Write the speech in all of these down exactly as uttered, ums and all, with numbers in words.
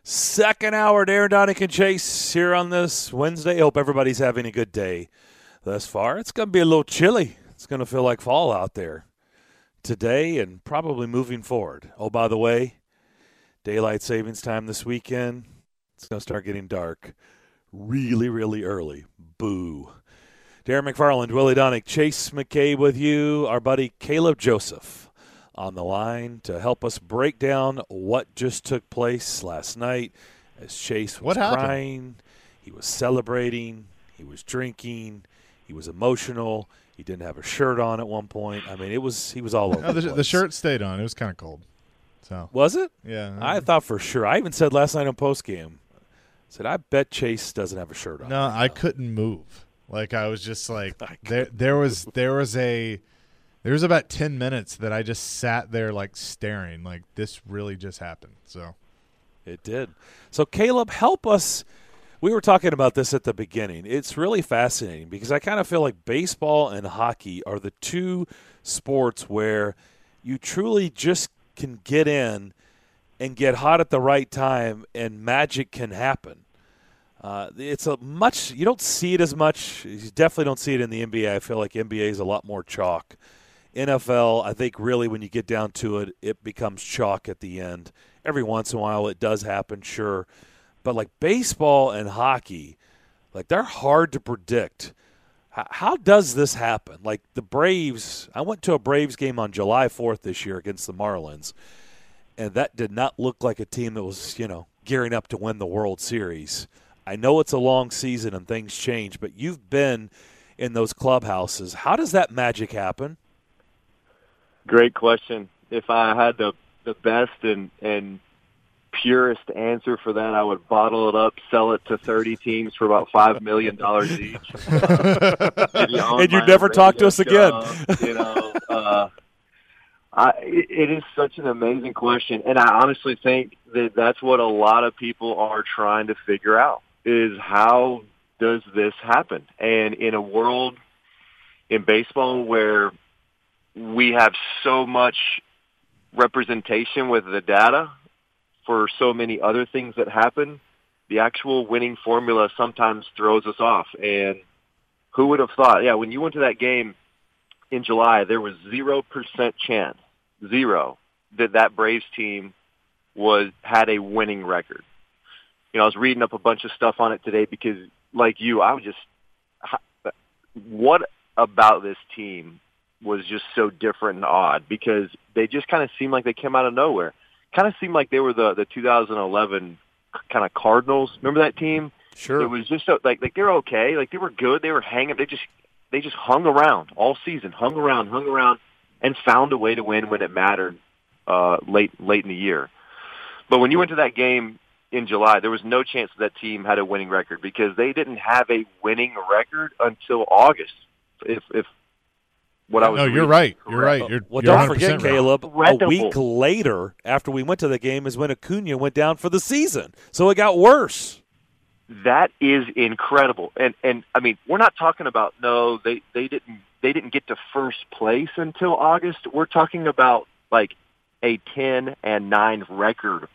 Second hour, Darren Donick and Chase here on this Wednesday. Hope everybody's having a good day thus far. It's going to be a little chilly. It's going to feel like fall out there today and probably moving forward. Oh, by the way, daylight savings time this weekend. It's going to start getting dark really, really early. Boo. Darren McFarland, Willie Donick, Chase McKay with you. Our buddy Caleb Joseph on the line to help us break down what just took place last night as Chase was crying. He was celebrating. He was drinking. He was emotional. He didn't have a shirt on at one point. I mean, it was he was all over no, the, the place. The shirt stayed on. It was kind of cold. So Was it? Yeah. I thought for sure. I even said last night on postgame, I said, I bet Chase doesn't have a shirt on. No, right I now. couldn't move. Like, I was just like, there there was there was a – there was about ten minutes that I just sat there, like, staring. Like, this really just happened. So It did. So, Caleb, help us. We were talking about this at the beginning. It's really fascinating because I kind of feel like baseball and hockey are the two sports where you truly just can get in and get hot at the right time and magic can happen. Uh, it's a much – you don't see it as much. You definitely don't see it in the N B A. I feel like N B A is a lot more chalk. N F L, I think really when you get down to it, it becomes chalk at the end. Every once in a while it does happen, sure. But like baseball and hockey, like they're hard to predict. How, how does this happen? Like the Braves, I went to a Braves game on July fourth this year against the Marlins, and that did not look like a team that was, you know, gearing up to win the World Series. I know it's a long season and things change, but you've been in those clubhouses. How does that magic happen? Great question. If I had the the best and and purest answer for that, I would bottle it up, sell it to thirty teams for about five million dollars each. and you never talk to us show, again. you know, uh, I, it, it is such an amazing question, and I honestly think that that's what a lot of people are trying to figure out: is how does this happen? And in a world in baseball where we have so much representation with the data for so many other things that happen, the actual winning formula sometimes throws us off. And who would have thought, yeah, when you went to that game in July, there was zero percent chance, zero, that that Braves team was had a winning record. You know, I was reading up a bunch of stuff on it today because, like you, I was just, what about this team was just so different and odd because they just kind of seemed like they came out of nowhere. Kind of seemed like they were the, the two thousand eleven kind of Cardinals. Remember that team? Sure. It was just so, like like they're okay. Like they were good. They were hanging. They just they just hung around all season, hung around, hung around, and found a way to win when it mattered uh, late late in the year. But when you went to that game in July, there was no chance that team had a winning record because they didn't have a winning record until August. If if What I was no, you're reading. right. You're right. You're, well, you're don't forget, right. Caleb, Incredible. a week later after we went to the game is when Acuna went down for the season. So it got worse. That is incredible. And and I mean, we're not talking about no, they, they didn't they didn't get to first place until August. We're talking about like a ten and nine record.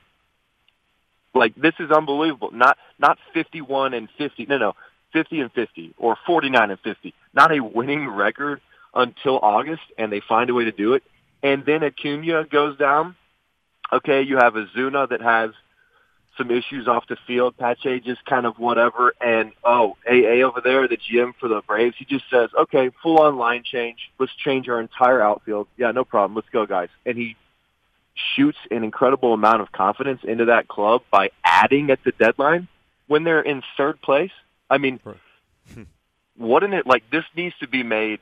Like this is unbelievable. Not not fifty-one and fifty. No, no. fifty and fifty or forty-nine and fifty. Not a winning record until August, and they find a way to do it. And then Acuna goes down. Okay, you have Ozuna that has some issues off the field. Pache just kind of whatever. And, oh, A A over there, the G M for the Braves, he just says, okay, full-on line change. Let's change our entire outfield. Yeah, no problem. Let's go, guys. And he shoots an incredible amount of confidence into that club by adding at the deadline when they're in third place. I mean, wouldn't it, like, this needs to be made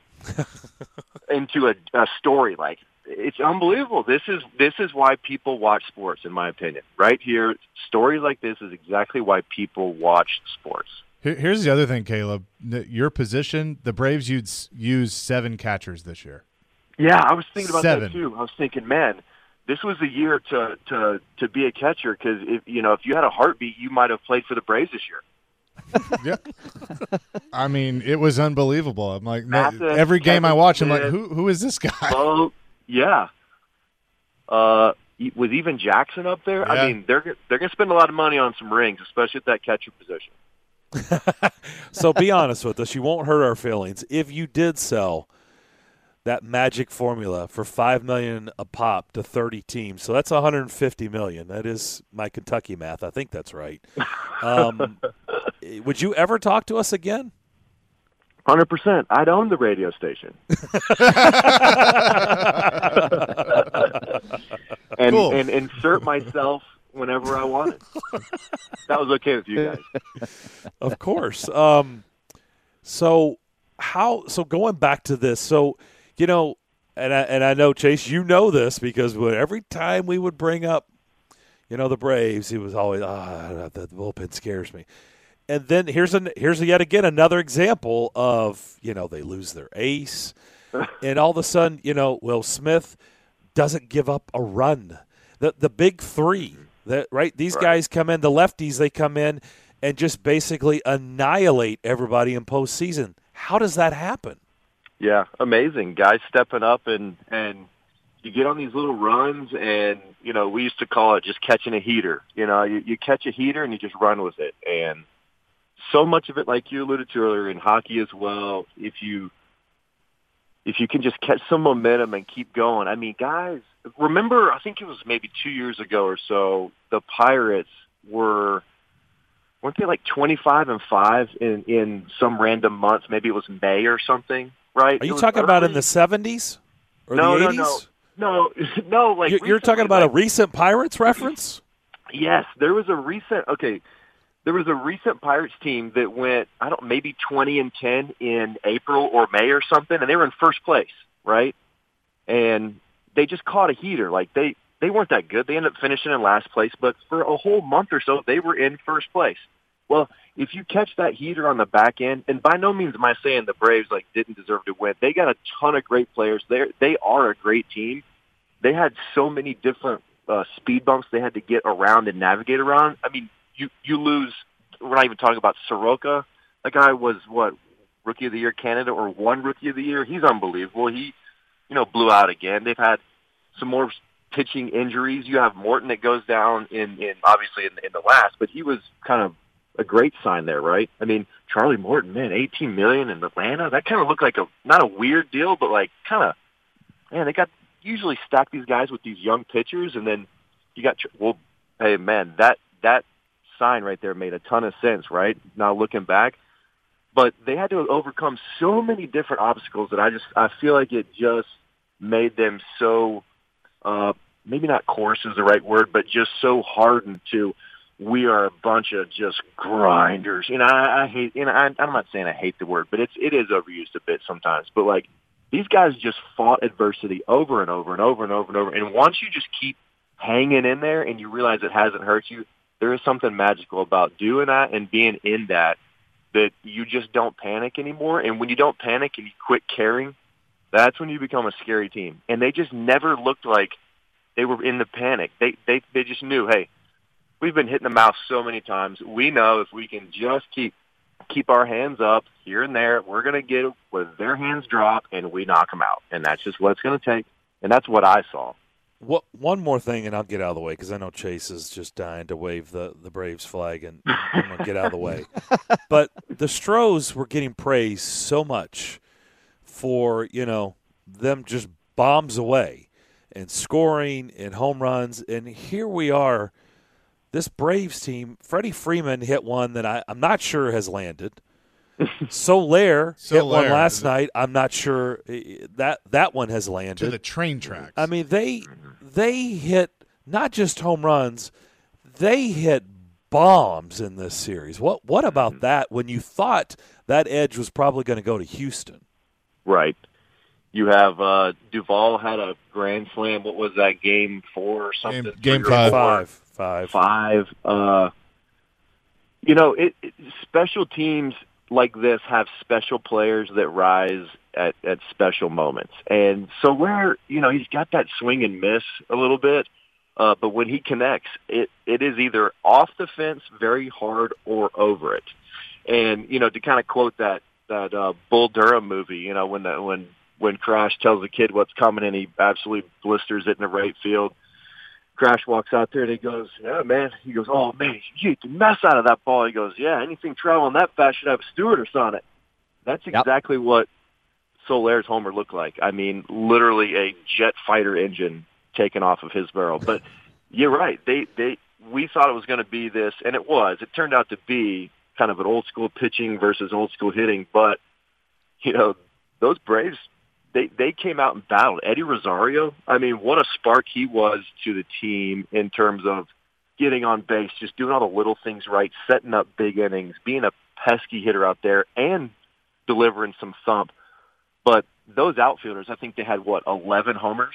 into a, a story. Like, it's unbelievable. This is this is why people watch sports, in my opinion. Right here, stories like this is exactly why people watch sports. Here's the other thing, Caleb. Your position, the Braves used use seven catchers this year. Yeah, I was thinking about seven. that too. I was thinking, man, this was the year to to to be a catcher because if you know if you had a heartbeat, you might have played for the Braves this year. Yeah, I mean, it was unbelievable. I'm like, no, every game I watch, I'm like, who who is this guy? Oh, yeah. Uh, with even Jackson up there, Yeah. I mean, they're they're going to spend a lot of money on some rings, especially at that catcher position. So be honest with us. You won't hurt our feelings. If you did sell that magic formula for five million dollars a pop to thirty teams, so that's one hundred fifty million dollars. That is my Kentucky math. I think that's right. Um, would you ever talk to us again? one hundred percent. I'd own the radio station. and, Cool. and insert myself whenever I wanted. That was okay with you guys. Of course. Um, so how? So going back to this, so you know, and I, and I know Chase, you know this because when, every time we would bring up, you know, the Braves, he was always ah, the bullpen scares me. And then here's an here's yet again another example of, you know, they lose their ace, and all of a sudden, you know, Will Smith doesn't give up a run. The the big three, that right? These Right. guys come in, the lefties, they come in and just basically annihilate everybody in postseason. How does that happen? Yeah, amazing. Guys stepping up, and, and you get on these little runs, and, you know, we used to call it just catching a heater. You know, you, you catch a heater, and you just run with it. And so much of it, like you alluded to earlier, in hockey as well, if you if you can just catch some momentum and keep going. I mean, guys, remember, I think it was maybe two years ago or so, the Pirates were, weren't they like twenty-five and five in, in some random month? Maybe it was May or something, right? Are It you was talking about in early. the seventies or No, the no, eighties? no. No, no, like You're, you're talking recently, about like, a recent Pirates reference? Yes, there was a recent okay. There was a recent Pirates team that went, I don't, maybe twenty and ten in April or May or something, and they were in first place, right? And they just caught a heater. Like they, they weren't that good. They ended up finishing in last place, but for a whole month or so, they were in first place. Well, if you catch that heater on the back end, and by no means am I saying the Braves like didn't deserve to win. They got a ton of great players. They they are a great team. They had so many different uh, speed bumps they had to get around and navigate around. I mean, you you lose. We're not even talking about Soroka. That guy was what, Rookie of the Year candidate or one Rookie of the Year. He's unbelievable. He, you know, blew out again. They've had some more pitching injuries. You have Morton that goes down in, in obviously in, in the last, but he was kind of a great sign there, right? I mean, Charlie Morton, man, eighteen million dollars in Atlanta. That kind of looked like a not a weird deal, but like kind of, man, they got usually stack these guys with these young pitchers, and then you got well, hey man, that that. sign right there made a ton of sense, right? Now looking back, but they had to overcome so many different obstacles that I just I feel like it just made them so uh, maybe not coarse is the right word, but just so hardened to we are a bunch of just grinders. You know, I, I hate. You know, I, I'm not saying I hate the word, but it's it is overused a bit sometimes. But like these guys just fought adversity over and over and over and over and over, and once you just keep hanging in there and you realize it hasn't hurt you. There is something magical about doing that and being in that, that you just don't panic anymore. And when you don't panic and you quit caring, that's when you become a scary team. And they just never looked like they were in the panic. They they they just knew, hey, we've been hit in the mouth so many times. We know if we can just keep keep our hands up here and there, we're going to get where their hands drop and we knock them out. And that's just what it's going to take. And that's what I saw. What one more thing, and I'll get out of the way because I know Chase is just dying to wave the, the Braves flag, and I'm going to get out of the way. But the Stros were getting praised so much for, you know, them just bombs away and scoring and home runs. And here we are, this Braves team, Freddie Freeman hit one that I, I'm not sure has landed. Soler hit one Soler, last is it- night. I'm not sure that that one has landed. To the train tracks. I mean, they they hit not just home runs, they hit bombs in this series. What what about that when you thought that edge was probably going to go to Houston? Right. You have uh, Duvall had a grand slam. What was that, game four or something? Game- game Three or five. four? Five. Five. Five. Uh, you know, it, it, special teams like this have special players that rise at, at special moments. And so where, you know, he's got that swing and miss a little bit, uh, but when he connects, it, it is either off the fence very hard or over it. And, you know, to kind of quote that, that uh, Bull Durham movie, you know, when the, when, when Crash tells the kid what's coming and he absolutely blisters it in the right field. Crash walks out there and he goes, yeah, man. He goes, oh, man, you hit the mess out of that ball. He goes, yeah, anything traveling that fast should have a stewardess on it. That's exactly yep. what Solaire's homer looked like. I mean, literally a jet fighter engine taken off of his barrel. But you're right. They, they, we thought it was going to be this, and it was. It turned out to be kind of an old-school pitching versus old-school hitting. But, you know, those Braves, They they came out and battled. Eddie Rosario, I mean, what a spark he was to the team in terms of getting on base, just doing all the little things right, setting up big innings, being a pesky hitter out there, and delivering some thump. But those outfielders, I think they had, what, eleven homers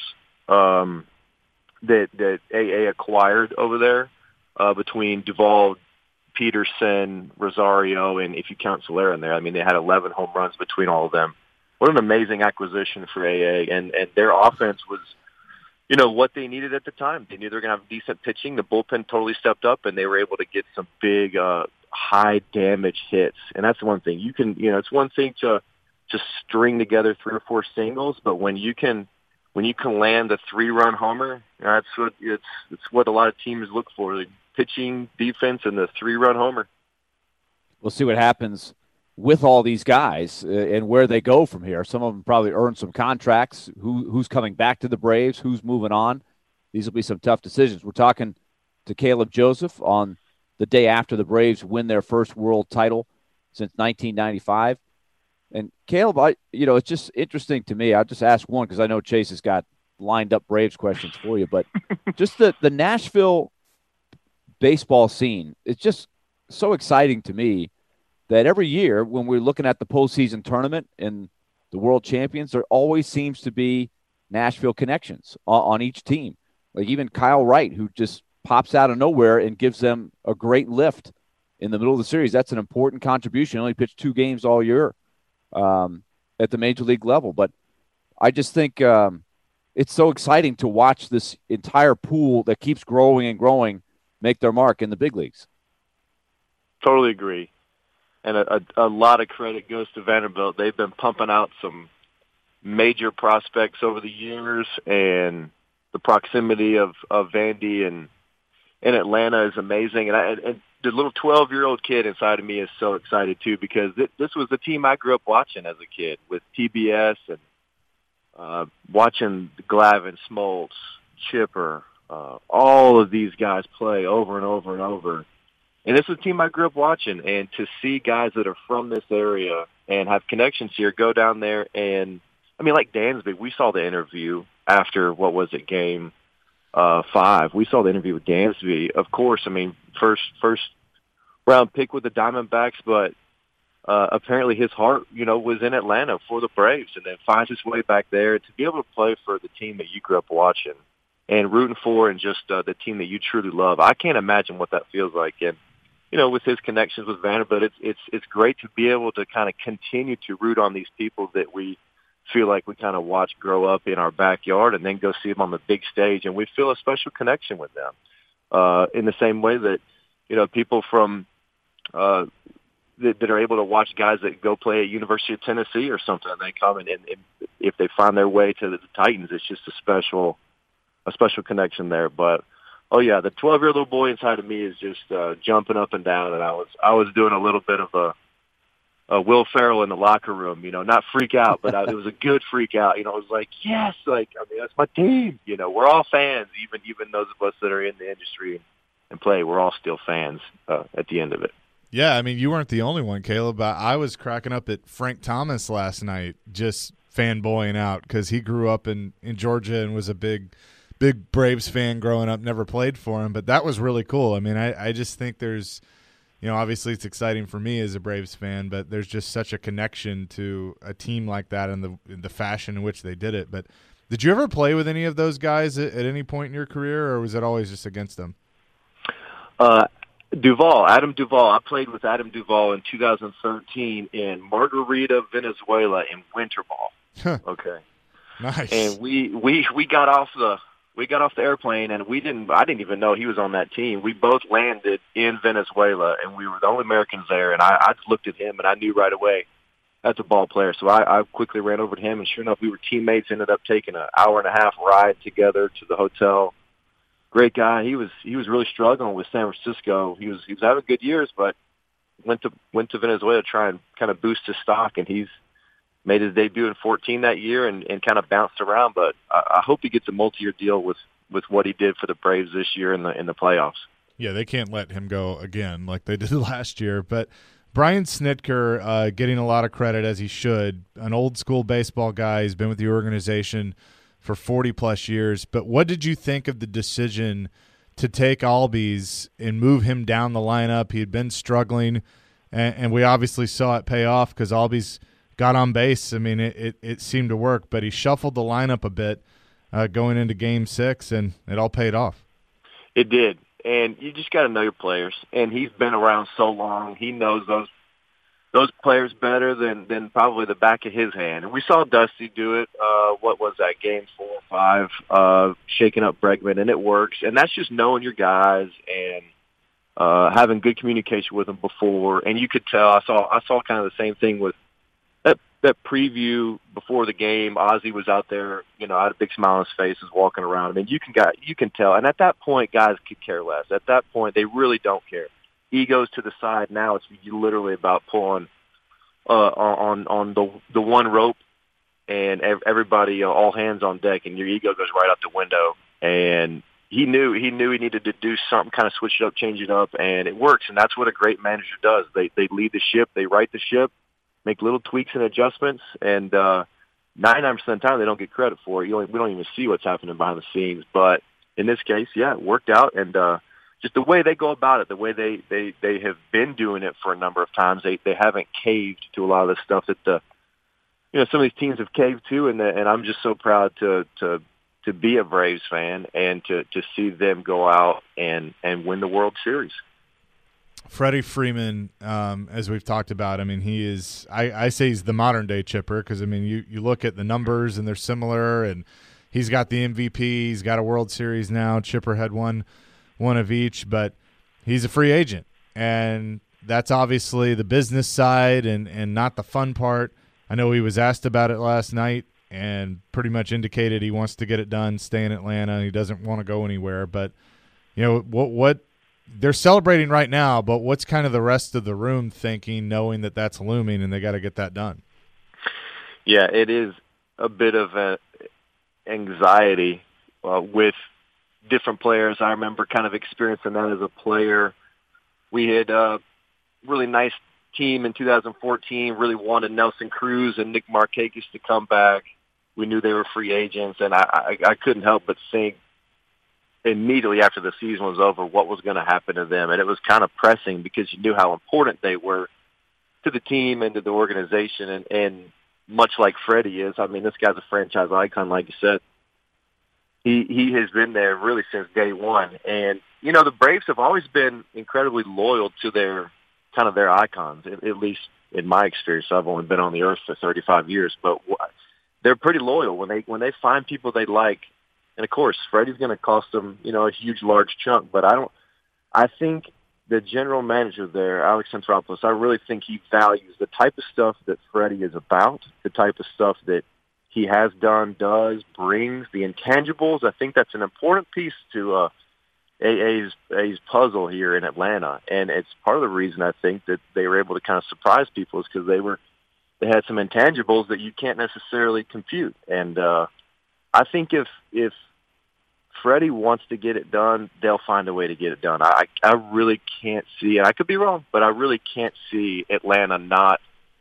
um, that, that A A acquired over there uh, between Duvall, Peterson, Rosario, and if you count Soler in there, I mean, they had eleven home runs between all of them. What an amazing acquisition for A A, and, and their offense was, you know, what they needed at the time. They knew they were going to have decent pitching. The bullpen totally stepped up, and they were able to get some big, uh, high-damage hits. And that's the one thing. You can, you know, it's one thing to just string together three or four singles, but when you can when you can land a three-run homer, that's what it's it's what a lot of teams look for: the pitching, defense, and the three-run homer. We'll see what happens with all these guys uh, and where they go from here. Some of them probably earn some contracts. Who Who's coming back to the Braves? Who's moving on? These will be some tough decisions. We're talking to Caleb Joseph on the day after the Braves win their first world title since nineteen ninety-five. And Caleb, I, you know, it's just interesting to me. I'll just ask one because I know Chase has got lined up Braves questions for you, but just the, the Nashville baseball scene, it's just so exciting to me that every year when we're looking at the postseason tournament and the world champions, there always seems to be Nashville connections on, on each team. Like even Kyle Wright, who just pops out of nowhere and gives them a great lift in the middle of the series. That's an important contribution. He only pitched two games all year um, at the major league level. But I just think um, it's so exciting to watch this entire pool that keeps growing and growing make their mark in the big leagues. Totally agree. And a, a, a lot of credit goes to Vanderbilt. They've been pumping out some major prospects over the years, and the proximity of, of Vandy and in Atlanta is amazing. And, I, and the little twelve-year-old kid inside of me is so excited, too, because th- this was the team I grew up watching as a kid with T B S and uh, watching Glavine, Smoltz, Chipper, uh, all of these guys play over and over and over. And this is a team I grew up watching, and to see guys that are from this area and have connections here go down there and, I mean, like Dansby, we saw the interview after, what was it, game uh, five. We saw the interview with Dansby. Of course, I mean, first first round pick with the Diamondbacks, but uh, apparently his heart, you know, was in Atlanta for the Braves, and then finds his way back there. To be able to play for the team that you grew up watching and rooting for and just uh, the team that you truly love, I can't imagine what that feels like. And you know, with his connections with Vanderbilt, it's it's it's great to be able to kind of continue to root on these people that we feel like we kind of watch grow up in our backyard, and then go see them on the big stage, and we feel a special connection with them. Uh, in the same way that, you know, people from uh, that, that are able to watch guys that go play at University of Tennessee or something, and they come and, and, and if they find their way to the Titans, it's just a special a special connection there. But oh yeah, the twelve-year-old little boy inside of me is just uh, jumping up and down, and I was I was doing a little bit of a, a Will Ferrell in the locker room, you know, not freak out, but I, it was a good freak out. You know, it was like, yes, like I mean, that's my team. You know, we're all fans, even even those of us that are in the industry and play, we're all still fans uh, at the end of it. Yeah, I mean, you weren't the only one, Caleb. I was cracking up at Frank Thomas last night, just fanboying out because he grew up in, in Georgia and was a big – big Braves fan growing up, never played for him, but that was really cool. I mean, I, I just think there's, you know, obviously it's exciting for me as a Braves fan, but there's just such a connection to a team like that and the in the fashion in which they did it. But did you ever play with any of those guys at, at any point in your career, or was it always just against them? Uh, Duvall, Adam Duvall. I played with Adam Duvall in two thousand thirteen in Margarita, Venezuela in winter ball. Okay. Nice. And we, we, we got off the – We got off the airplane, and we didn't. I didn't even know he was on that team. We both landed in Venezuela, and we were the only Americans there. And I, I just looked at him, and I knew right away that's a ball player. So I, I quickly ran over to him, and sure enough, we were teammates. Ended up taking an hour and a half ride together to the hotel. great guy. He was he was really struggling with San Francisco. He was he was having good years, but went to went to Venezuela to try and kind of boost his stock, and he's made his debut in fourteen that year and, and kind of bounced around. But I, I hope he gets a multi-year deal with, with what he did for the Braves this year in the in the playoffs. Yeah, they can't let him go again like they did last year. But Brian Snitker uh, getting a lot of credit, as he should. An old-school baseball guy. He's been with the organization for forty-plus years. But what did you think of the decision to take Albies and move him down the lineup? He had been struggling, and, and we obviously saw it pay off because Albies got on base. I mean, it, it, it seemed to work. But he shuffled the lineup a bit uh, going into Game six, and it all paid off. It did. And you just got to know your players. And he's been around so long. He knows those those players better than, than probably the back of his hand. And we saw Dusty do it. Uh, what was that, game four or five, uh, shaking up Bregman, and it works. And that's just knowing your guys and uh, having good communication with them before. And you could tell. I saw I saw kind of the same thing with that that preview before the game. Ozzie was out there, you know, had a big smile on his face, was walking around. I mean, you can got you can tell. And at that point, guys could care less. At that point, they really don't care. Egos to the side. Now it's literally about pulling uh, on on the the one rope, and everybody, uh, all hands on deck, and your ego goes right out the window. And he knew he knew he needed to do something, kind of switch it up, change it up, and it works. And that's what a great manager does. They they lead the ship, they right the ship, make little tweaks and adjustments, and uh, ninety-nine percent of the time they don't get credit for it. You only, we don't even see what's happening behind the scenes. But in this case, yeah, it worked out, and uh, just the way they go about it, the way they, they, they have been doing it for a number of times, they they haven't caved to a lot of the stuff that the you know some of these teams have caved to, and the, and I'm just so proud to to to be a Braves fan and to to see them go out and and win the World Series. Freddie Freeman, um, as we've talked about, I mean, he is I, – I say he's the modern-day Chipper because, I mean, you, you look at the numbers and they're similar, and he's got the M V P. He's got a World Series now. Chipper had one, one of each, but he's a free agent, and that's obviously the business side and, and not the fun part. I know he was asked about it last night and pretty much indicated he wants to get it done, stay in Atlanta. He doesn't want to go anywhere. But, you know, what what – they're celebrating right now, but what's kind of the rest of the room thinking, knowing that that's looming and they got to get that done? Yeah, it is a bit of a anxiety uh, with different players. I remember kind of experiencing that as a player. We had a really nice team in two thousand fourteen, really wanted Nelson Cruz and Nick Markakis to come back. We knew they were free agents, and I, I, I couldn't help but think, immediately after the season was over, what was going to happen to them. And it was kind of pressing because you knew how important they were to the team and to the organization. And, and much like Freddie is, I mean, this guy's a franchise icon, like you said. He he has been there really since day one. And, you know, the Braves have always been incredibly loyal to their kind of their icons, at, at least in my experience. I've only been on the earth for thirty-five years, but they're pretty loyal. When they when they find people they like, and of course, Freddie's going to cost them, you know, a huge, large chunk. But I don't. I think the general manager there, Alex Anthopoulos, I really think he values the type of stuff that Freddie is about, the type of stuff that he has done, does, brings, the intangibles. I think that's an important piece to uh, A A's, A's puzzle here in Atlanta, and it's part of the reason I think that they were able to kind of surprise people is because they were they had some intangibles that you can't necessarily compute, and uh, I think if if Freddie wants to get it done, they'll find a way to get it done. I I really can't see, and I could be wrong, but I really can't see Atlanta not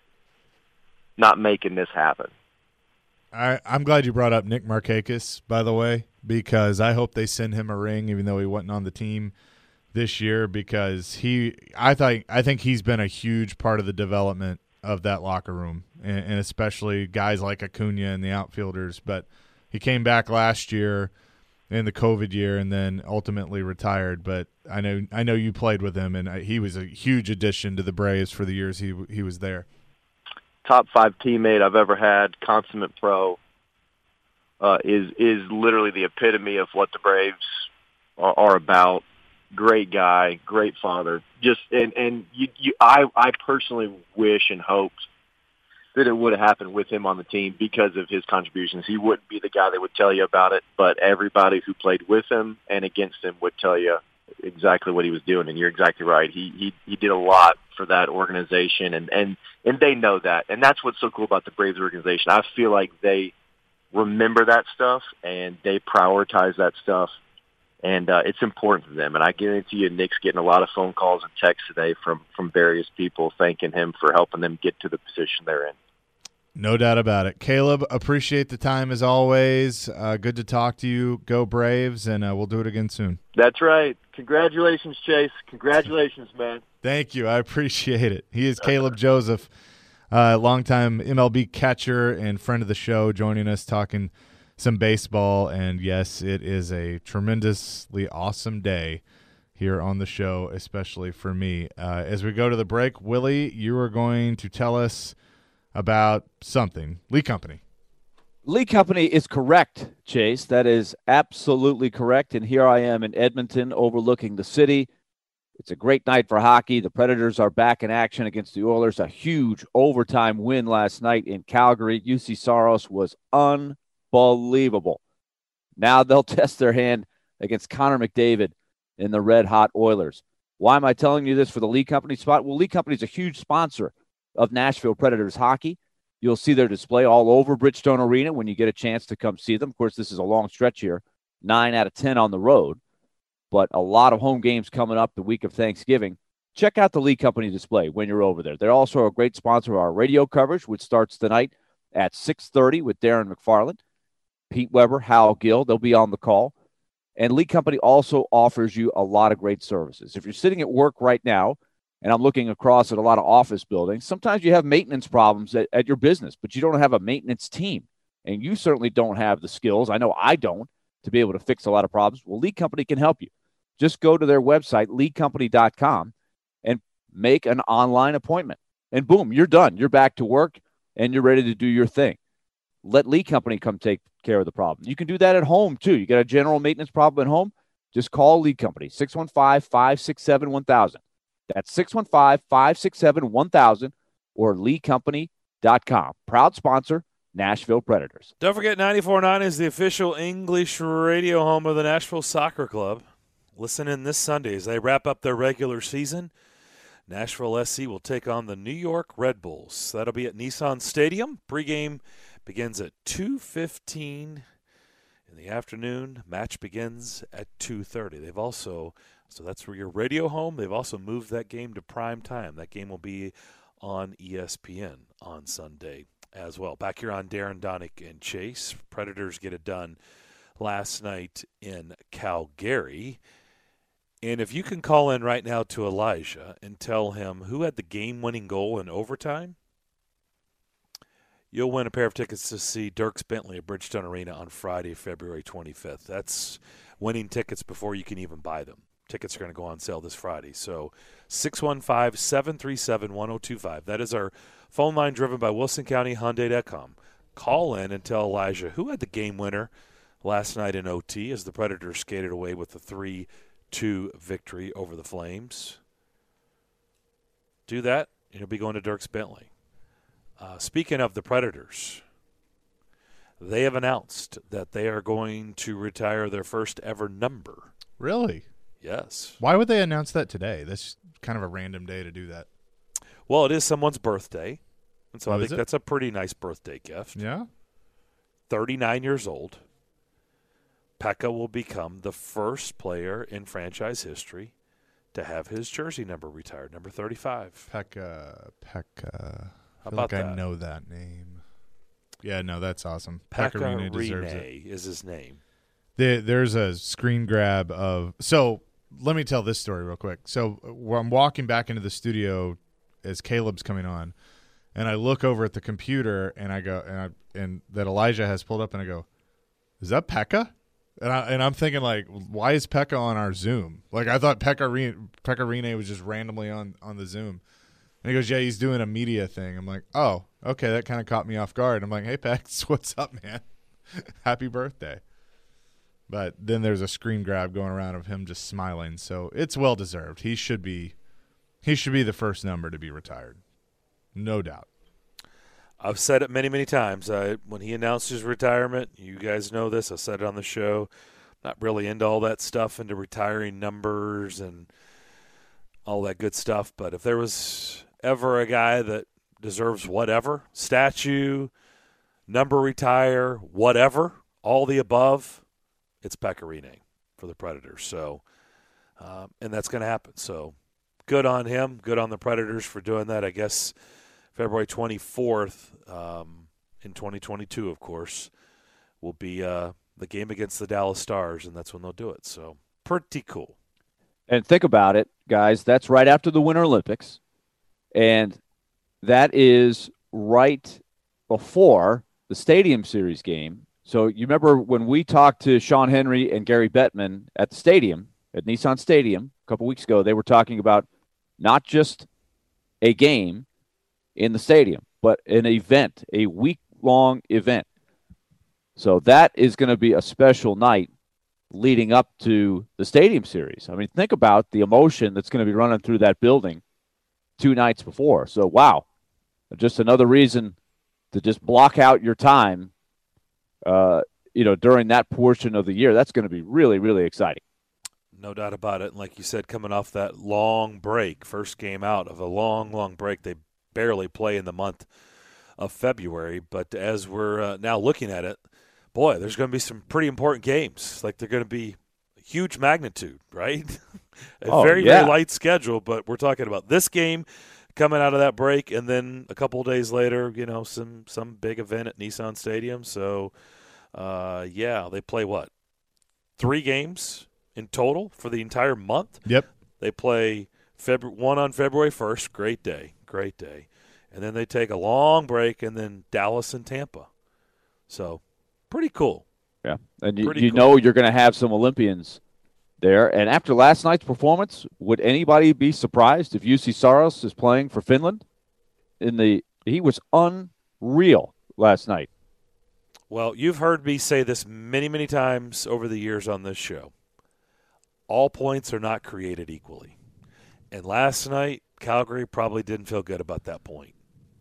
not making this happen. I, I'm glad you brought up Nick Markakis, by the way, because I hope they send him a ring, even though he wasn't on the team this year, because he I thought I think he's been a huge part of the development of that locker room, and, and especially guys like Acuna and the outfielders. But he came back last year in the COVID year and then ultimately retired. But I know I know you played with him, and he was a huge addition to the Braves for the years he he was there. Top five teammate I've ever had, consummate pro, uh, is is literally the epitome of what the Braves are, are about. Great guy, great father. Just and and you, you I I personally wish and hoped that it would have happened with him on the team because of his contributions. He wouldn't be the guy that would tell you about it, but everybody who played with him and against him would tell you exactly what he was doing. And you're exactly right. He he he did a lot for that organization, and and and they know that. And that's what's so cool about the Braves organization. I feel like they remember that stuff and they prioritize that stuff. And uh, it's important to them. And I guarantee you Nick's getting a lot of phone calls and texts today from, from various people thanking him for helping them get to the position they're in. No doubt about it. Caleb, appreciate the time as always. Uh, good to talk to you. Go Braves, and uh, we'll do it again soon. That's right. Congratulations, Chase. Congratulations, man. Thank you. I appreciate it. He is Caleb Joseph, uh, longtime M L B catcher and friend of the show, joining us talking some baseball. And, yes, it is a tremendously awesome day here on the show, especially for me. Uh, as we go to the break, Willie, you are going to tell us about something. Lee Company. Lee Company is correct, Chase. That is absolutely correct. And here I am in Edmonton overlooking the city. It's a great night for hockey. The Predators are back in action against the Oilers. A huge overtime win last night in Calgary. U C Saros was unbelievable. Now they'll test their hand against Connor McDavid in the red-hot Oilers. Why am I telling you this for the Lee Company spot? Well, Lee Company is a huge sponsor of Nashville Predators hockey. You'll see their display all over Bridgestone Arena when you get a chance to come see them. Of course, this is a long stretch here, nine out of ten on the road, but a lot of home games coming up the week of Thanksgiving. Check out the Lee Company display when you're over there. They're also a great sponsor of our radio coverage, which starts tonight at six thirty with Darren McFarland, Pete Weber, Hal Gill. They'll be on the call. And Lee Company also offers you a lot of great services. If you're sitting at work right now, and I'm looking across at a lot of office buildings, sometimes you have maintenance problems at, at your business, but you don't have a maintenance team. And you certainly don't have the skills, I know I don't, to be able to fix a lot of problems. Well, Lee Company can help you. Just go to their website, lee company dot com, and make an online appointment. And boom, you're done. You're back to work, and you're ready to do your thing. Let Lee Company come take care of the problem. You can do that at home, too. You got a general maintenance problem at home? Just call Lee Company, six one five, five six seven, one thousand. That's six one five, five six seven, one thousand or lee company dot com. Proud sponsor, Nashville Predators. Don't forget, ninety-four point nine is the official English radio home of the Nashville Soccer Club. Listen in this Sunday as they wrap up their regular season. Nashville S C will take on the New York Red Bulls. That'll be at Nissan Stadium. Pregame begins at two fifteen in the afternoon. Match begins at two thirty. They've also... So that's where your radio home. They've also moved that game to prime time. That game will be on E S P N on Sunday as well. Back here on Darren, Donick, and Chase. Predators get it done last night in Calgary. And if you can call in right now to Elijah and tell him who had the game-winning goal in overtime, you'll win a pair of tickets to see Dierks Bentley at Bridgestone Arena on Friday, February twenty-fifth. That's winning tickets before you can even buy them. Tickets are going to go on sale this Friday. So six one five, seven three seven, one oh two five. That is our phone line driven by Wilson County Hyundai dot com. Call in and tell Elijah who had the game winner last night in O T as the Predators skated away with a three two victory over the Flames. Do that, and you'll be going to Dierks Bentley. Uh, speaking of the Predators, they have announced that they are going to retire their first ever number. Really? Yes. Why would they announce that today? That's kind of a random day to do that. Well, it is someone's birthday, and so Oh, I is think it? that's a pretty nice birthday gift. Yeah? thirty-nine years old. Pekka will become the first player in franchise history to have his jersey number retired, number thirty-five. Pekka. Pekka. How I feel about like that? I know that name. Yeah, no, that's awesome. Pekka Rinne deserves it. Rinne is his name. There, there's a screen grab of – so let me tell this story real quick. So uh, I'm walking back into the studio as Caleb's coming on, and I look over at the computer, and I go – and I, and that Elijah has pulled up, and I go, is that Pekka? And, I, and I'm thinking, like, why is Pekka on our Zoom? Like, I thought Pekka Rinne, Pekka Rinne was just randomly on, on the Zoom. And he goes, yeah, he's doing a media thing. I'm like, oh, okay, that kind of caught me off guard. I'm like, hey, Pex, what's up, man? Happy birthday. But then there's a screen grab going around of him just smiling. So it's well-deserved. He should be he should be the first number to be retired. No doubt. I've said it many, many times. I, when he announced his retirement, you guys know this. I said it on the show. Not really into all that stuff, into retiring numbers and all that good stuff. But if there was ever a guy that deserves whatever, statue, number retire, whatever, all the above, it's Pekka Rinne for the Predators. So, um, and that's going to happen. So good on him. Good on the Predators for doing that. I guess February twenty-fourth um, in twenty twenty-two, of course, will be uh, the game against the Dallas Stars, and that's when they'll do it. So pretty cool. And think about it, guys. That's right after the Winter Olympics, and that is right before the Stadium Series game. So you remember when we talked to Sean Henry and Gary Bettman at the stadium, at Nissan Stadium, a couple weeks ago, they were talking about not just a game in the stadium, but an event, a week-long event. So that is going to be a special night leading up to the Stadium Series. I mean, think about the emotion that's going to be running through that building two nights before. So, wow, just another reason to just block out your time, uh, you know, during that portion of the year. That's going to be really, really exciting. No doubt about it. And like you said, coming off that long break, first game out of a long, long break, they barely play in the month of February. But as we're uh, now looking at it, boy, there's going to be some pretty important games. Like they're going to be huge magnitude, right? a oh, very, yeah. very light schedule, but we're talking about this game coming out of that break, and then a couple of days later, you know, some some big event at Nissan Stadium. So, uh, yeah, they play what? Three games in total for the entire month? Yep. They play February, one on February first. Great day. Great day. And then they take a long break, and then Dallas and Tampa. So, pretty cool. Yeah, and you, Pretty you cool. know you're going to have some Olympians there. And after last night's performance, would anybody be surprised if U C Saros is playing for Finland? In the he was unreal last night. Well, you've heard me say this many, many times over the years on this show. All points are not created equally. And last night, Calgary probably didn't feel good about that point.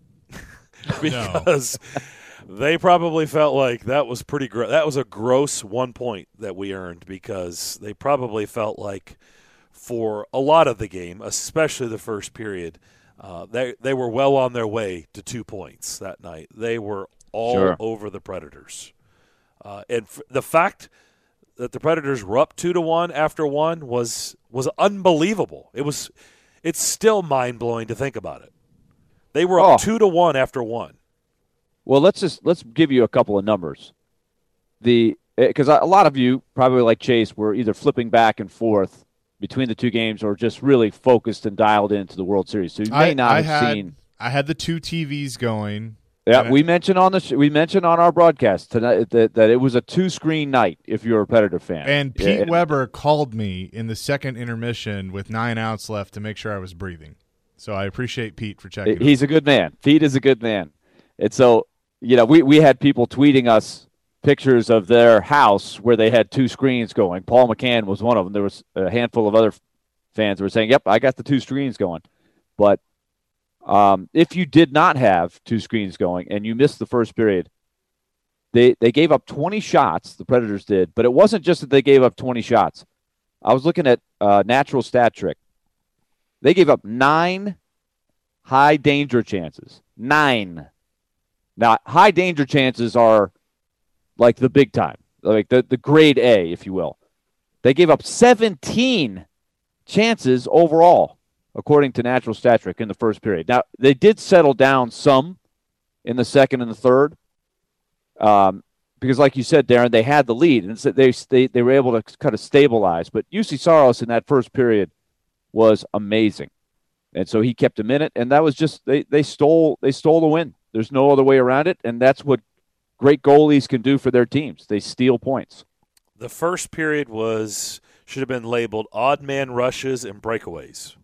because they probably felt like that was pretty gr- that was a gross one point that we earned, because they probably felt like for a lot of the game, especially the first period, uh, they they were well on their way to two points that night. They were all Sure. over the Predators. Uh, and f- the fact that the Predators were up two to one after one was was unbelievable. It was it's still mind-blowing to think about it. They were up Oh. two to one after one. Well, let's just let's give you a couple of numbers. The because a lot of you probably like Chase were either flipping back and forth between the two games or just really focused and dialed into the World Series. So you may I, not I have had, seen. I had the two T Vs going. Yeah, and I- we mentioned on the sh- we mentioned on our broadcast tonight that, that it was a two screen night if you're a Predator fan. And Pete Yeah, and- Weber called me in the second intermission with nine outs left to make sure I was breathing. So I appreciate Pete for checking. He's a good man. Pete is a good man. And so, you know, we, we had people tweeting us pictures of their house where they had two screens going. Paul McCann was one of them. There was a handful of other fans who were saying, yep, I got the two screens going. But um, if you did not have two screens going and you missed the first period, they, they gave up twenty shots, the Predators did. But it wasn't just that they gave up twenty shots. I was looking at uh, Natural Stat Trick. They gave up nine high danger chances. Nine. Now, high danger chances are like the big time, like the, the grade A, if you will. They gave up seventeen chances overall, according to Natural Stat Trick, in the first period. Now, they did settle down some in the second and the third, um, because, like you said, Darren, they had the lead, and they, they, they were able to kind of stabilize. But U C Saros in that first period was amazing. And so he kept them in it, and that was just they, they stole they stole the win. There's no other way around it, and that's what great goalies can do for their teams. They steal points. The first period was should have been labeled odd man rushes and breakaways.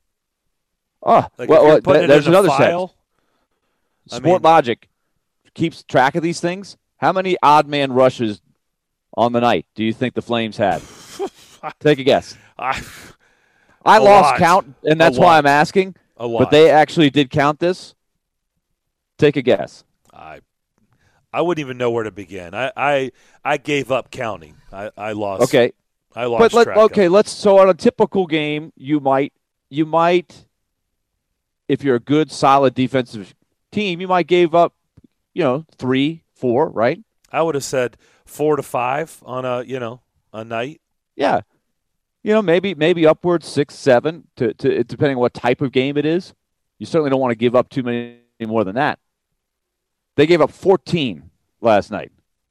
Oh, Like well, if you're well putting th- it there's in a another file, set. I Sport mean- Logic keeps track of these things. How many odd man rushes on the night do you think the Flames had? Take a guess. I, I A lost lot. count, and A that's lot. why I'm asking. a lot. But they actually did count this. take a guess. I I wouldn't even know where to begin. I I, I gave up counting. I, I lost. Okay. I lost But let, track okay, of it. let's so on a typical game, you might you might if you're a good solid defensive team, you might give up, you know, three, four, right? I would have said four to five on a you know a night. Yeah. You know, maybe maybe upwards six, seven, to, to depending on what type of game it is. You certainly don't want to give up too many more than that. They gave up fourteen last night.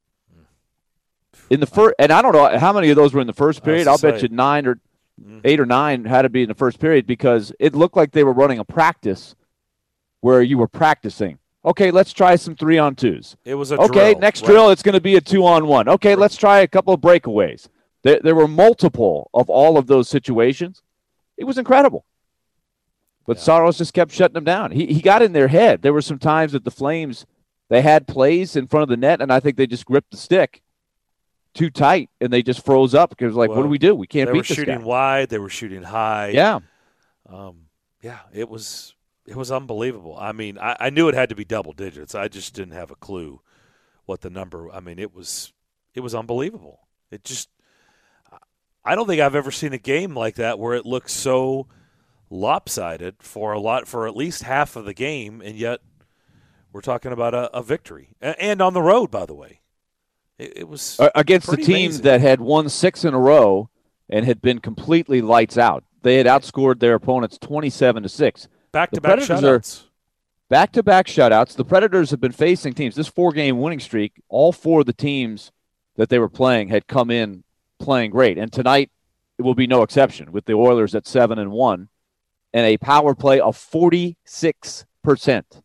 In the first, and I don't know how many of those were in the first period. I'll bet you nine or Mm-hmm. eight or nine had to be in the first period because it looked like they were running a practice where you were practicing. Okay, let's try some three on twos. It was a okay. drill, Next right. drill, it's going to be a two on one. Okay, let's try a couple of breakaways. There, there were multiple of all of those situations. It was incredible. But Yeah. Saros just kept shutting them down. He he got in their head. There were some times that the Flames, they had plays in front of the net, and I think they just gripped the stick too tight, and they just froze up because, like, Well, what do we do? We can't They beat were this shooting guy. wide. They were shooting high. Yeah. Um, yeah, it was it was unbelievable. I mean, I, I knew it had to be double digits. I just didn't have a clue what the number. I mean, it was it was unbelievable. It just I don't think I've ever seen a game like that where it looked so lopsided for a lot for at least half of the game, and yet we're talking about a, a victory A- and on the road. By the way, it, it was Uh, against the pretty team amazing. that had won six in a row and had been completely lights out. They had outscored their opponents twenty-seven to six. back-to-back the Predators are- shutouts. Back-to-back shutouts. The Predators have been facing teams. This four-game winning streak, all four of the teams that they were playing had come in playing great. And tonight it will be no exception with the Oilers at seven and one and a power play of forty-six percent.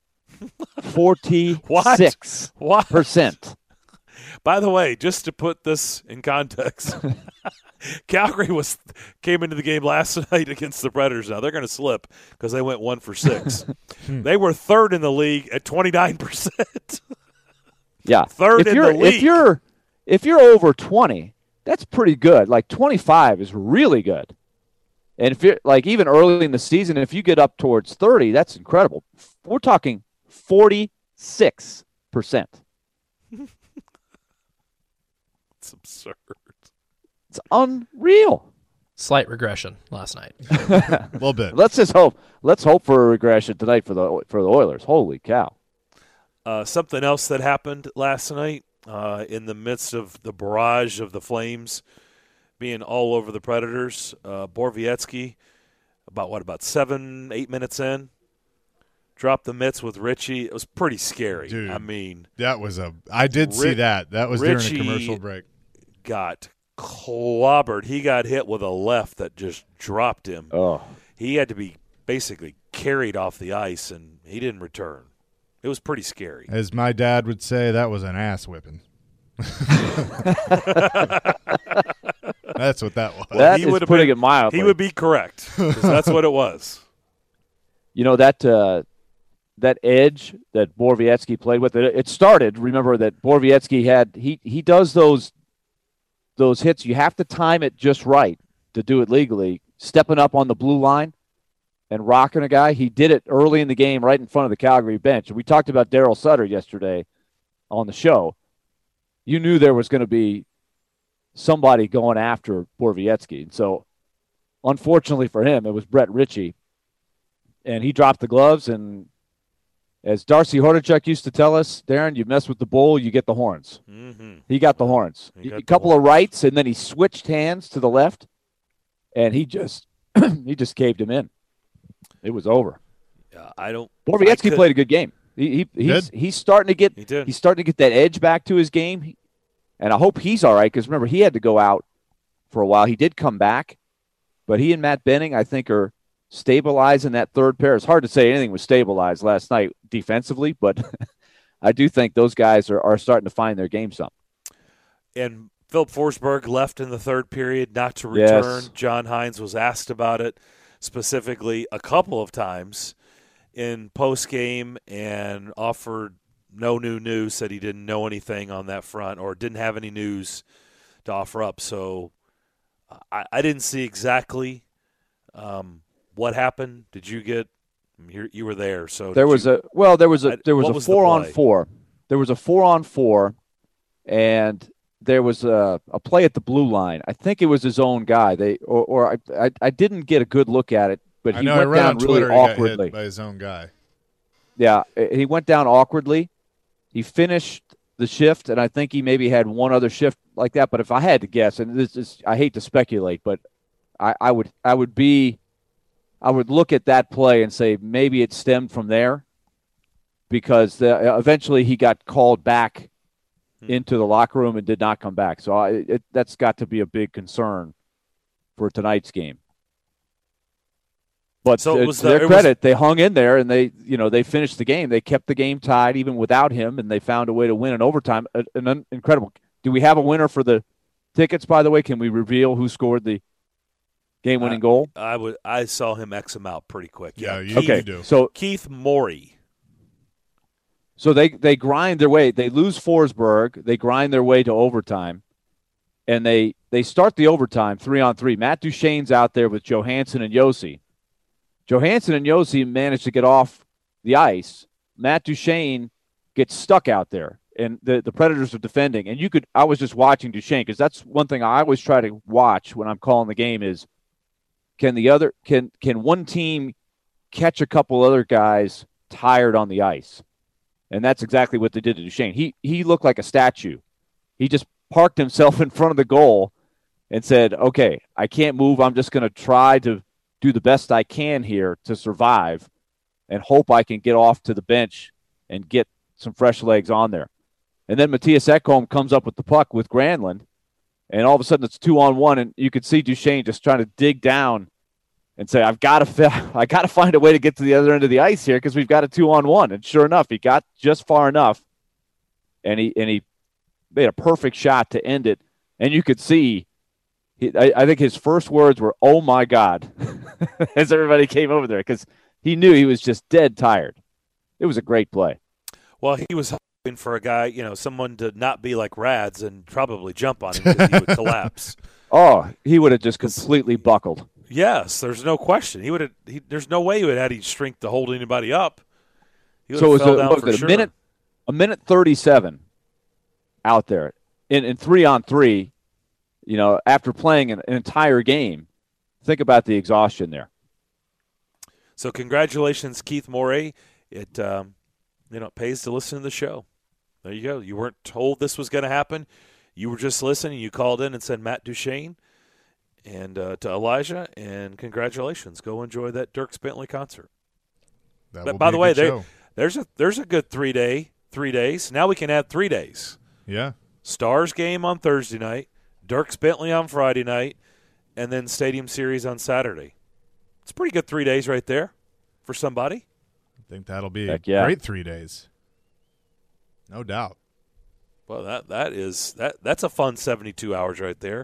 forty-six What? percent. By the way, just to put this in context, Calgary was came into the game last night against the Predators. Now they're going to slip because they went one for six. They were third in the league at twenty-nine percent. Yeah, Third if in you're, the league. If you're if you're over twenty, that's pretty good. Like twenty-five is really good. And if you're like even early in the season, if you get up towards thirty, that's incredible. We're talking forty-six percent. It's absurd. It's unreal. Slight regression last night. A little bit. Let's just hope. Let's hope for a regression tonight for the for the Oilers. Holy cow! Uh, something else that happened last night uh, in the midst of the barrage of the Flames being all over the Predators, uh, Borowiecki, about what, about seven, eight minutes in, dropped the mitts with Richie. It was pretty scary. Dude. I mean, That was a. I did see Ri- that. That was during Richie- a commercial break. got clobbered. He got hit with a left that just dropped him. Oh, He had to be basically carried off the ice, and he didn't return. It was pretty scary. As my dad would say, that was an ass whipping. That's what that was. that he is would've putting been- it mildly. He would be correct, 'cause that's what it was. You know that uh, that edge that Borowiecki played with. It, it started. Remember that Borowiecki had he he does those those hits. You have to time it just right to do it legally. Stepping up on the blue line and rocking a guy. He did it early in the game, right in front of the Calgary bench. We talked about Daryl Sutter yesterday on the show. You knew there was going to be somebody going after Borowiecki. So, unfortunately for him, it was Brett Ritchie. And he dropped the gloves, and as Darcy Hordichuk used to tell us, Darren, you mess with the bull, you get the horns. Mm-hmm. He got the horns. He got a the couple of horns. rights, and then he switched hands to the left, and he just he just caved him in. It was over. Yeah, I don't. Borowiecki I could- played a good game. He, he he's Did? he's starting to get He did. he's starting to get that edge back to his game, He- and I hope he's all right because remember he had to go out for a while. He did come back, but he and Matt Benning I think are stabilizing that third pair. It's hard to say anything was stabilized last night defensively, but I do think those guys are, are starting to find their game some. And Philip Forsberg left in the third period not to Yes. return. John Hines was asked about it specifically a couple of times in post-game and offered no new news, said he didn't know anything on that front or didn't have any news to offer up. So I, I didn't see exactly um, what happened. Did you get You you were there, so there was you, a well, there was a there was what a was the four on play? four. There was a four on four, and there was a, a play at the blue line. I think it was his own guy. They or, or I, I I didn't get a good look at it, but I he know I went read down on really Twitter he got awkwardly. hit by his own guy. Yeah, he went down awkwardly. He finished the shift, and I think he maybe had one other shift like that. But if I had to guess, and this is, I hate to speculate, but I, I would, I would be, I would look at that play and say maybe it stemmed from there, because the, eventually he got called back Hmm. into the locker room and did not come back. So I, it, that's got to be a big concern for tonight's game. But So it to, was to the- their it was- credit, they hung in there and they, you know, they finished the game. They kept the game tied even without him, and they found a way to win in overtime. An, an un- incredible. Do we have a winner for the tickets? By the way, can we reveal who scored the game-winning Uh, goal? I would. I saw him X him out pretty quick. Yeah, you, Okay, you do. so Keith Morey. so they they grind their way. They lose Forsberg. They grind their way to overtime, and they they start the overtime three on three. Matt Duchene's out there with Johansson and Yossi. Johansson and Yossi managed to get off the ice. Matt Duchene gets stuck out there, and the, the Predators are defending. And you could, I was just watching Duchene, because that's one thing I always try to watch when I'm calling the game is, can the other can can one team catch a couple other guys tired on the ice? And that's exactly what they did to Duchene. He he looked like a statue. He just parked himself in front of the goal and said, "Okay, I can't move. I'm just going to try to do the best I can here to survive and hope I can get off to the bench and get some fresh legs on there." And then Matthias Ekholm comes up with the puck with Granlund, and all of a sudden it's two on one, and you could see Duchene just trying to dig down and say, "I've got to, I got to find a way to get to the other end of the ice here because we've got a two on one." And sure enough, he got just far enough, and he and he made a perfect shot to end it. And you could see, he, I, I think his first words were, "Oh my God," as everybody came over there, because he knew he was just dead tired. It was a great play. Well, he was hoping for a guy, you know, someone to not be like Rads and probably jump on him because he would collapse. Oh, he would have just completely buckled. Yes, there's no question. He would have. He, there's no way he would have had any strength to hold anybody up. He would So it have was fell a, down what for was it, sure. a minute, a minute thirty-seven out there in, in three on three. You know, after playing an, an entire game, think about the exhaustion there. So congratulations, Keith Morey. It um, you know, it pays to listen to the show. There you go. You weren't told this was going to happen. You were just listening. You called in and said Matt Duchene and uh, to Elijah, and congratulations. Go enjoy that Dierks Bentley concert. That But will by be the a way, good there, show. there's a there's a good three day three days. Now we can add three days. Yeah. Stars game on Thursday night, Dierks Bentley on Friday night, and then Stadium Series on Saturday. It's a pretty good three days right there for somebody. I think that'll be Heck a yeah. great three days. No doubt. Well, that that is that that's a fun seventy-two hours right there.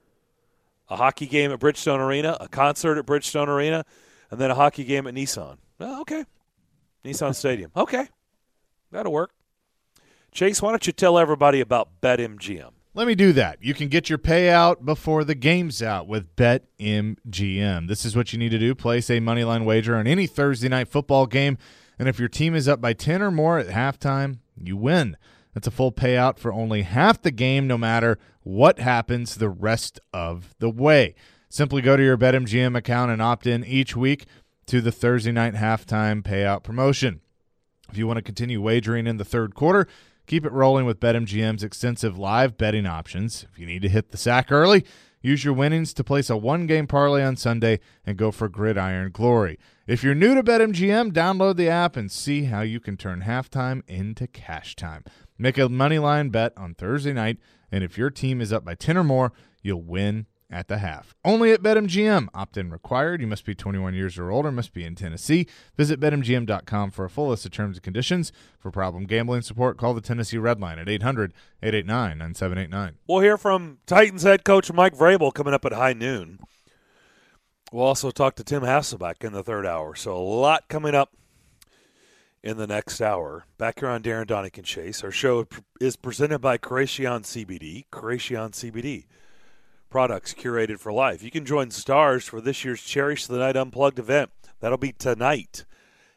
A hockey game at Bridgestone Arena, a concert at Bridgestone Arena, and then a hockey game at Nissan. Oh, okay. Nissan Stadium. Okay. That'll work. Chase, why don't you tell everybody about BetMGM? Let me do that. You can get your payout before the game's out with BetMGM. This is what you need to do. Place a moneyline wager on any Thursday night football game, and if your team is up by ten or more at halftime, you win. That's a full payout for only half the game, no matter what happens the rest of the way. Simply go to your BetMGM account and opt in each week to the Thursday night halftime payout promotion. If you want to continue wagering in the third quarter, keep it rolling with BetMGM's extensive live betting options. If you need to hit the sack early, use your winnings to place a one-game parlay on Sunday and go for gridiron glory. If you're new to BetMGM, download the app and see how you can turn halftime into cash time. Make a moneyline bet on Thursday night, and if your team is up by ten or more, you'll win at the half. Only at BetMGM. Opt-in required. You must be twenty-one years or older, must be in Tennessee. Visit Bet M G M dot com for a full list of terms and conditions. For problem gambling support, call the Tennessee Red Line at eight hundred, eight eight nine, nine seven eight nine. We'll hear from Titans head coach Mike Vrabel coming up at high noon. We'll also talk to Tim Hasselbeck in the third hour. So a lot coming up in the next hour. Back here on Darren Donick and Chase. Our show is presented by Creation C B D. Creation C B D. Products curated for life. You can join Stars for this year's Cherish the Night Unplugged event. That'll be tonight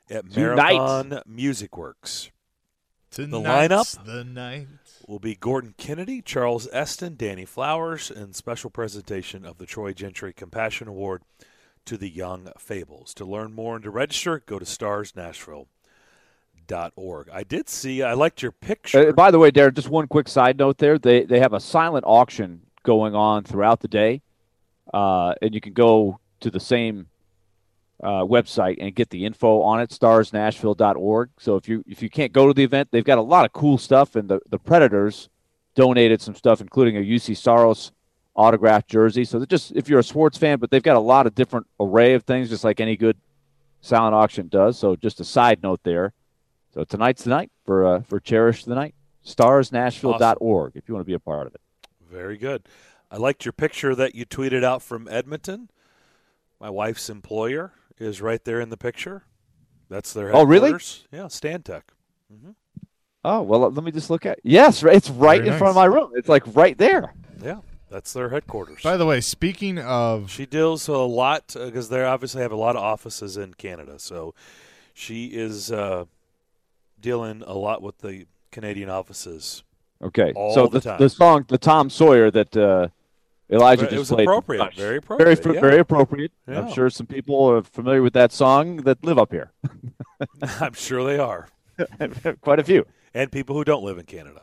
at Tonight. Marathon Music Works. Tonight's lineup? the night. Will be Gordon Kennedy, Charles Eston, Danny Flowers, and special presentation of the Troy Gentry Compassion Award to the Young Fables. To learn more and to register, go to stars nashville dot org. I did see, I liked your picture. Uh, by the way, Darren, just one quick side note there. They they have a silent auction going on throughout the day, uh, and you can go to the same uh, website and get the info on it, stars nashville dot org. So if you if you can't go to the event, they've got a lot of cool stuff, and the, the Predators donated some stuff, including a U C Saros autographed jersey. So they're just, if you're a sports fan, but they've got a lot of different array of things, just like any good silent auction does. So just a side note there. So tonight's the night for uh, for Cherish the Night. stars nashville dot org if you want to be a part of it. Very good. I liked your picture that you tweeted out from Edmonton. My wife's employer is right there in the picture. That's their Oh, really? headquarters. Yeah, Stantec. Mm-hmm. Oh, well, let me just look at Yes, it's right Very in nice. front of my room. It's like right there. Yeah, that's their headquarters. By the way, speaking of, She deals a lot because they obviously have a lot of offices in Canada. So she is uh, dealing a lot with the Canadian offices. Okay. All so the the, time. the song, the Tom Sawyer that uh, Elijah It just was played. appropriate, Gosh, very Very, appropriate, fr- yeah. very appropriate. Yeah. I'm sure some people are familiar with that song that live up here. I'm sure they are. Quite a few. And people who don't live in Canada.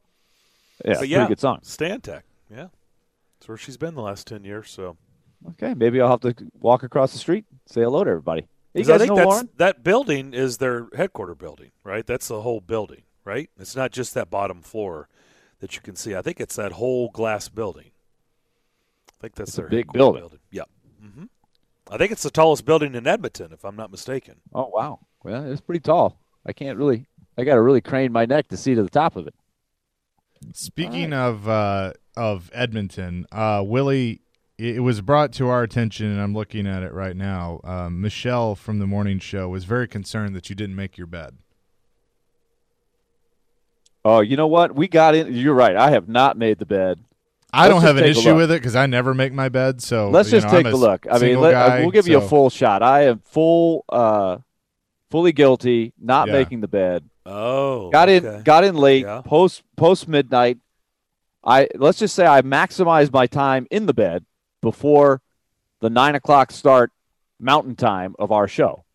Yeah, But pretty yeah, good song. Stantec. Yeah. That's where she's been the last ten years. So Okay, maybe I'll have to walk across the street, say hello to everybody. Hey, you 'Cause I guys think know that's, Lauren? that building is their headquarter building, right? That's the whole building, right? It's not just that bottom floor that you can see. I think it's that whole glass building. I think that's It's a their big headquarter building. Yeah. hmm I think it's the tallest building in Edmonton, if I'm not mistaken. Oh, wow. Well, it's pretty tall. I can't really, I got to really crane my neck to see to the top of it. speaking of uh, of Edmonton, uh, Willie, it was brought to our attention, and I'm looking at it right now. Uh, Michelle from the morning show was very concerned that you didn't make your bed. Oh, you know what? We got in. You're right. I have not made the bed. I Let's don't just have an take a issue look. with it because I never make my bed. So Let's you just know, take I'm a look. I mean, single let, uh, guy, we'll give you a so- full shot. I am full, uh, fully guilty, not Yeah. making the bed. Oh. Got okay. in, got in late, Yeah. post post midnight. I let's just say I maximized my time in the bed before the nine o'clock start Mountain Time of our show.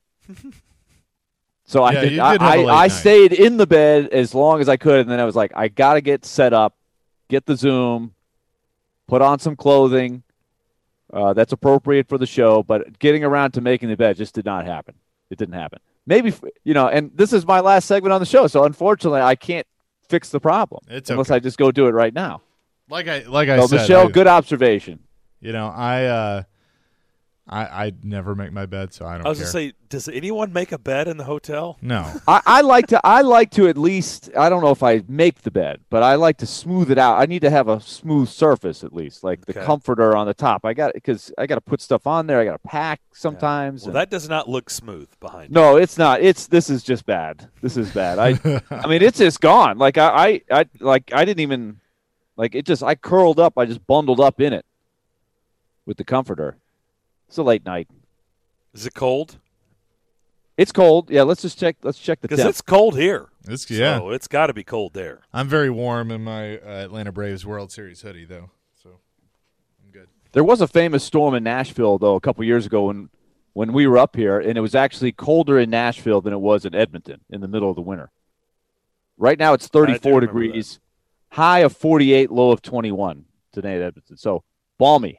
So I Yeah, did. you I, did have a I, late I night. stayed in the bed as long as I could, and then I was like, I got to get set up, get the Zoom, put on some clothing uh, that's appropriate for the show. But getting around to making the bed just did not happen. It didn't happen. Maybe, you know, and this is my last segment on the show, so unfortunately I can't fix the problem It's unless okay. I just go do it right now. Like I like I So said, Michelle, I- good observation. You know, I uh, I I never make my bed, so I don't I was care. going to say, does anyone make a bed in the hotel? no. I, I like to I like to at least I don't know if I make the bed, but I like to smooth it out. I need to have a smooth surface at least, like the Okay. comforter on the top. I got because I got to put stuff on there. I got to pack sometimes. Well, and- that does not look smooth behind you. no, it's not. It's this is just bad. This is bad. I I mean it's just gone. Like I, I I like I didn't even like it just I curled up. I just bundled up in it with the comforter. It's a late night. Is it cold? It's cold. Yeah, let's just check. Let's check the Because temp. it's cold here. It's yeah. So it's got to be cold there. I'm very warm in my uh, Atlanta Braves World Series hoodie, though. So I'm good. There was a famous storm in Nashville, though, a couple years ago when when we were up here, and it was actually colder in Nashville than it was in Edmonton in the middle of the winter. Right now it's thirty-four remember degrees, high of forty-eight, low of twenty-one today at Edmonton. So balmy.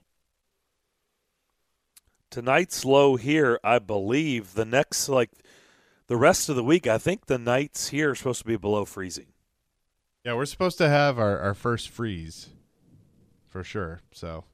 Tonight's low here, I believe. The next, like, the rest of the week, I think the nights here are supposed to be below freezing. Yeah, we're supposed to have our, our first freeze for sure. So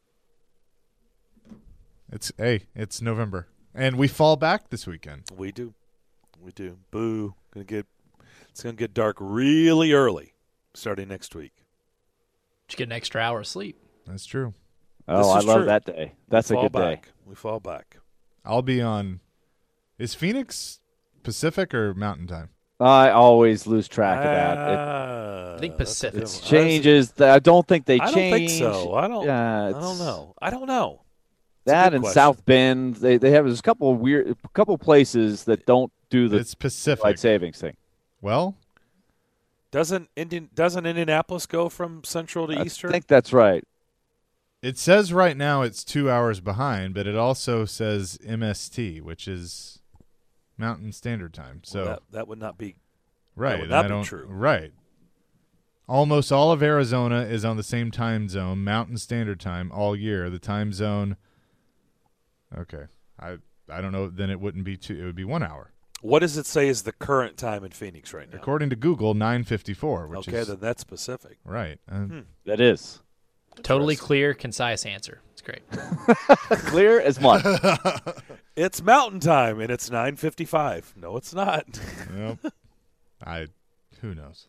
it's hey, it's November, and we fall back this weekend. We do. We do. Boo. Gonna get, it's going to get dark really early starting next week. Did you get an extra hour of sleep? That's true. This Oh, I is love true. that day. That's we a fall good day. back. We fall back. I'll be on. Is Phoenix Pacific or Mountain Time? I always lose track of that. It, Ah, I think that's a Pacific. good it one. changes. I don't think they I don't think think so. I don't. Yeah, I it's- don't know. I don't know. That and question. South Bend, they they have there's a couple of weird, a couple places that don't do the It's Pacific. daylight savings thing. Well, Doesn't Indian doesn't Indianapolis go from Central to I Eastern? think that's right. it says right now it's two hours behind, but it also says M S T, which is Mountain Standard Time. So Well, that, that would not be right, would not I be don't- true. Right. Almost all of Arizona is on the same time zone, Mountain Standard Time, all year. The time zone. Okay, I I don't know. Then it wouldn't be two. It would be one hour. What does it say is the current time in Phoenix right now? According to Google, nine fifty-four, which okay, is then that's Pacific. right. Uh, Hmm. That is Totally clear, concise answer. It's great. clear as mud. It's Mountain Time, and it's nine fifty-five. No, it's not. Yep. I. Who knows?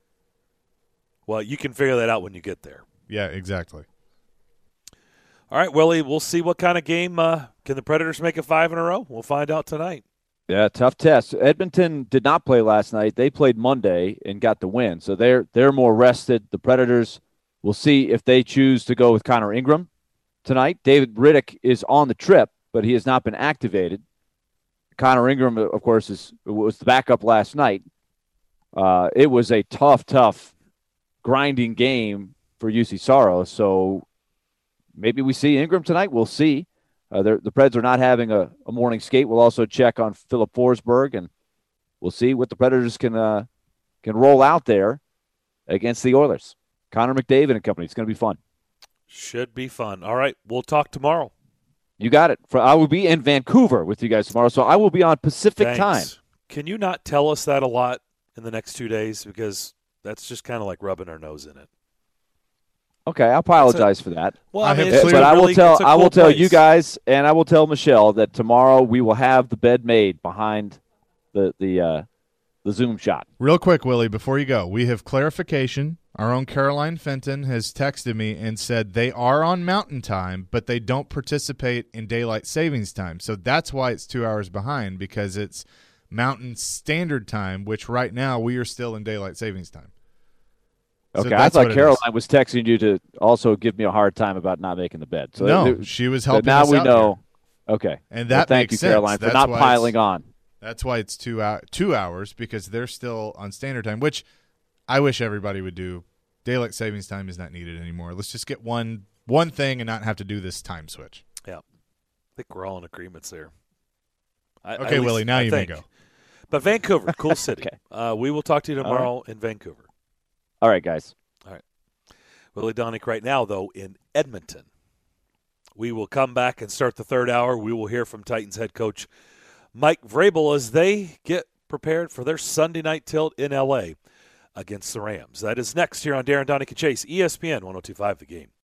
Well, you can figure that out when you get there. Yeah, exactly. All right, Willie, we'll see what kind of game uh, can the Predators make it five in a row. We'll find out tonight. Yeah, tough test. Edmonton did not play last night. They played Monday and got the win, so they're they're more rested. The Predators, we'll see if they choose to go with Connor Ingram tonight. David Riddick is on the trip, but he has not been activated. Connor Ingram, of course, is was the backup last night. Uh, it was a tough, tough, grinding game for U C Saros. So maybe we see Ingram tonight. We'll see. Uh, the Preds are not having a, a morning skate. We'll also check on Philip Forsberg, and we'll see what the Predators can uh, can roll out there against the Oilers. Connor McDavid and company. It's going to be fun. Should be fun. All right, we'll talk tomorrow. You got it. For, I will be in Vancouver with you guys tomorrow, so I will be on Pacific Thanks. time. Can you not tell us that a lot in the next two days? Because that's just kind of like rubbing our nose in it. Okay, I apologize for that. Well, I I mean, have it's clear- a But I will really- tell it's a I will cool tell place. you guys, and I will tell Michelle that tomorrow we will have the bed made behind the the uh, the Zoom shot. Real quick, Willie, before you go, we have clarification. Our own Caroline Fenton has texted me and said they are on Mountain Time, but they don't participate in Daylight Savings Time. So that's why it's two hours behind, because it's Mountain Standard Time, which right now we are still in Daylight Savings Time. So Okay, I that's thought what it Caroline is. was texting you to also give me a hard time about not making the bed. So No, that- she was so helping now us we out know. Okay, And Well, that thank makes you, sense. Caroline, for That's not why piling it's- on. That's why it's two hour, two hours because they're still on Standard Time, which I wish everybody would do. Daylight Savings Time is not needed anymore. Let's just get one one thing and not have to do this time switch. Yeah, I think we're all in agreements there. I, at Okay, least Willie, now I you may think. go. But Vancouver, cool city. Okay. uh, we will talk to you tomorrow in Vancouver. All right, guys. Willie Donick right now, though, in Edmonton. We will come back and start the third hour. We will hear from Titans head coach Mike Vrabel as they get prepared for their Sunday night tilt in L A against the Rams. That is next here on Darren Donick and Chase, E S P N one oh two point five The Game.